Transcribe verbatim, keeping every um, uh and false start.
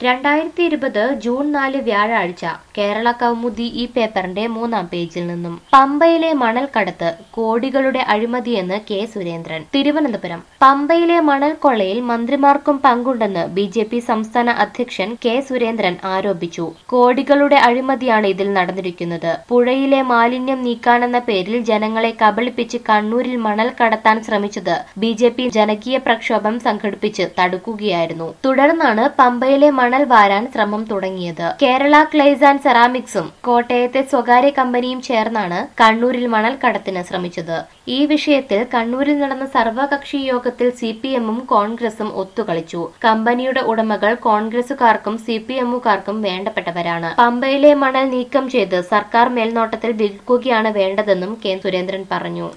രണ്ടായിരത്തി ഇരുപത് ജൂൺ നാല് വ്യാഴാഴ്ച കേരള കൗമുദി ഈ പേപ്പറിന്റെ മൂന്നാം പേജിൽ നിന്നും പമ്പയിലെ മണൽ കടത്ത് കോടികളുടെ അഴിമതിയെന്ന് കെ സുരേന്ദ്രൻ. തിരുവനന്തപുരം പമ്പയിലെ മണൽ കൊള്ളയിൽ മന്ത്രിമാർക്കും പങ്കുണ്ടെന്ന് ബി ജെ പി സംസ്ഥാന അധ്യക്ഷൻ കെ സുരേന്ദ്രൻ ആരോപിച്ചു. കോടികളുടെ അഴിമതിയാണ് ഇതിൽ നടന്നിരിക്കുന്നത്. പുഴയിലെ മാലിന്യം നീക്കാനെന്ന പേരിൽ ജനങ്ങളെ കബളിപ്പിച്ച് കണ്ണൂരിൽ മണൽ കടത്താൻ ശ്രമിച്ചത് ബി ജെ പി ജനകീയ പ്രക്ഷോഭം സംഘടിപ്പിച്ച് തടുക്കുകയായിരുന്നു. തുടർന്നാണ് പമ്പയിലെ മണൽ വാരാൻ ശ്രമം തുടങ്ങിയത്. കേരള ക്ലേസ് ആൻഡ് സെറാമിക്സും കോട്ടയത്തെ സ്വകാര്യ കമ്പനിയും ചേർന്നാണ് കണ്ണൂരിൽ മണൽ കടത്തിന് ശ്രമിച്ചത്. ഈ വിഷയത്തിൽ കണ്ണൂരിൽ നടന്ന സർവകക്ഷി യോഗത്തിൽ സി പി എമ്മും കോൺഗ്രസും ഒത്തുകളിച്ചു. കമ്പനിയുടെ ഉടമകൾ കോൺഗ്രസുകാർക്കും സി പി എമ്മുകാർക്കും വേണ്ടപ്പെട്ടവരാണ്. പമ്പയിലെ മണൽ നീക്കം ചെയ്ത് സർക്കാർ മേൽനോട്ടത്തിൽ വിൽക്കുകയാണ് വേണ്ടതെന്നും കെ സുരേന്ദ്രൻ പറഞ്ഞു.